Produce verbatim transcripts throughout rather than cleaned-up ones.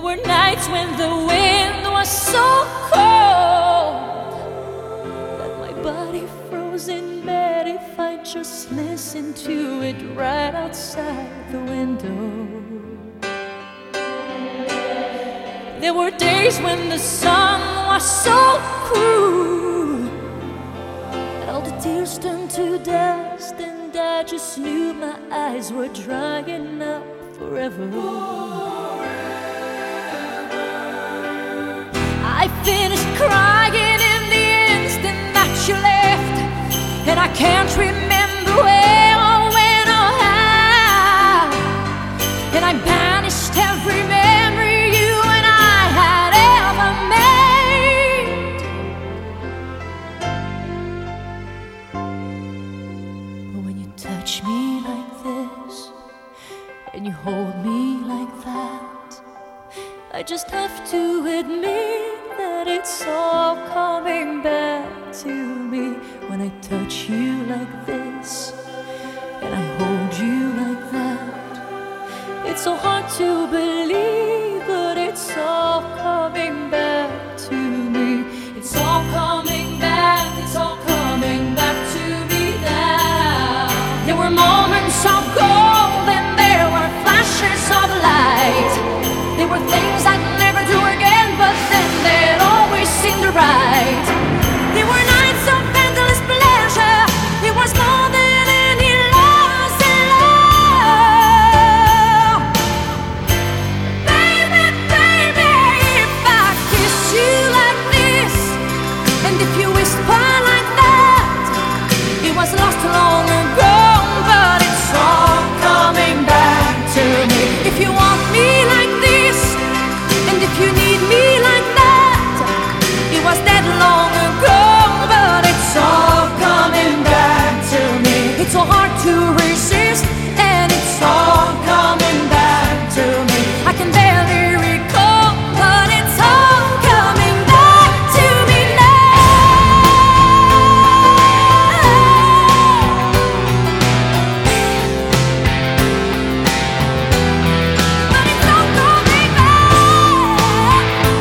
were nights when the wind was so cold that my body froze in bed if I just listened to it right outside the window. There were days when the sun was so cruel that all the tears turned to dust, and I just knew my eyes were drying up forever. I finished crying in the instant that you left, and I can't remember where or when or how, and I banished every memory you and I had ever made. But when you touch me like this and you hold me like that, I just have to admit that it's all coming back to me. When I touch you like this and I hold you like that, it's so hard to believe, but it's all coming back to me. It's all coming back, it's all coming back to me now. There were moments of gold and there were flashes of light. There were things I'd never do again, but then they'd always seem right. There were nights of endless pleasure. It was more than any loss in love. Baby, baby, if I kiss you like this, and if you whisper like that, it was lost long ago, but it's all coming back to me. If you want me like this, and if you need me like that, it was dead long ago, but it's all coming back to me. It's so hard to resist, and it's all coming back to me. I can barely recall, but it's all coming back to me now. But it's all coming back.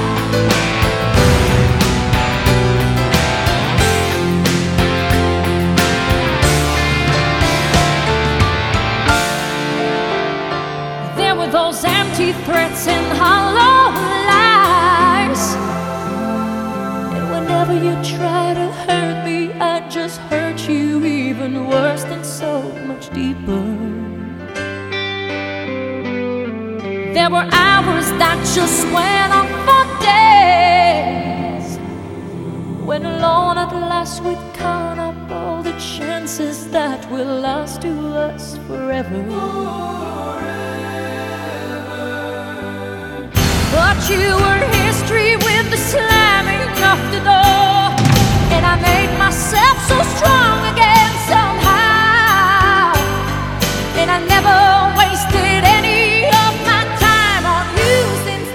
There were those empty threats and hollow lies, and whenever you try to hurt me, I just hurt you even worse and so much deeper. There were hours that just went on for days, when alone at last we'd count up all the chances that will last to us forever. But you were history with the slamming of the door, and I made myself so strong again somehow, and I never wasted any of my time on you since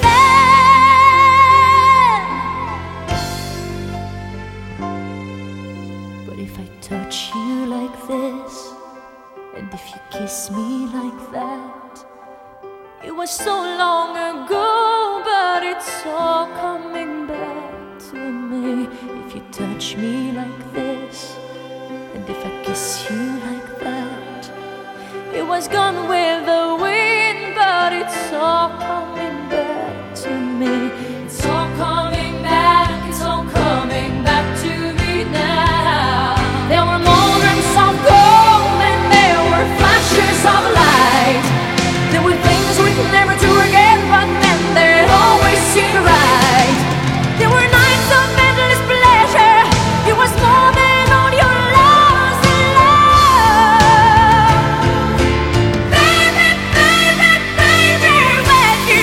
then. But if I touch you like this, and if you kiss me like that, it was so long ago, but it's all coming back to me. If you touch me like this, and if I kiss you like that, it was gone with the wind, but it's all coming back to me. It's all coming back, it's all coming back to me now. There were moments of gold and there were flashes of light. There were things we could never do again, but then they'd always seem right. There were nights of endless pleasure. It was more than all your loss in love. Baby, baby, baby, when you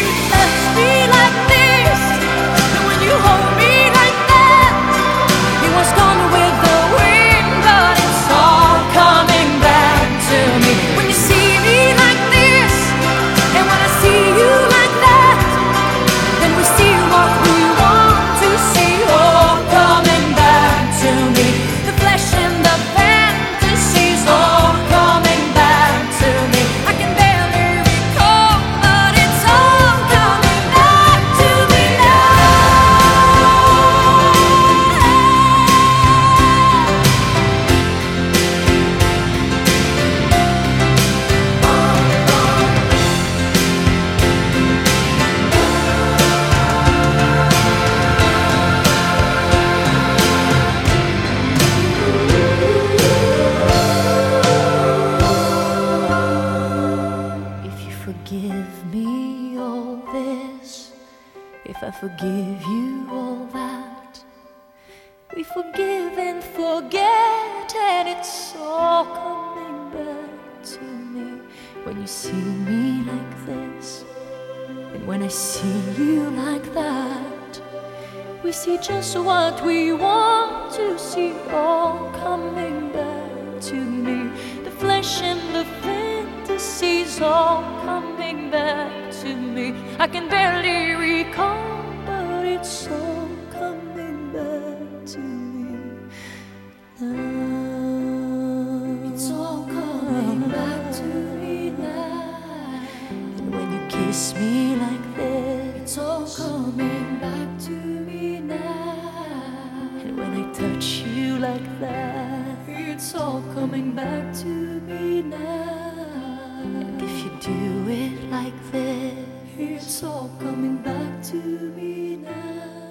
if I forgive you all that, we forgive and forget, and it's all coming back to me. When you see me like this, and when I see you like that, we see just what we want to see, all coming back to me. The flesh and the fantasies all coming back to me. I can barely recall, but it's all coming back to me now. It's all coming back to me now. And when you kiss me like this, it's all coming back to me now. And when I touch you like that, it's all coming back to me now. And if you do it like this, it's all coming back to me now.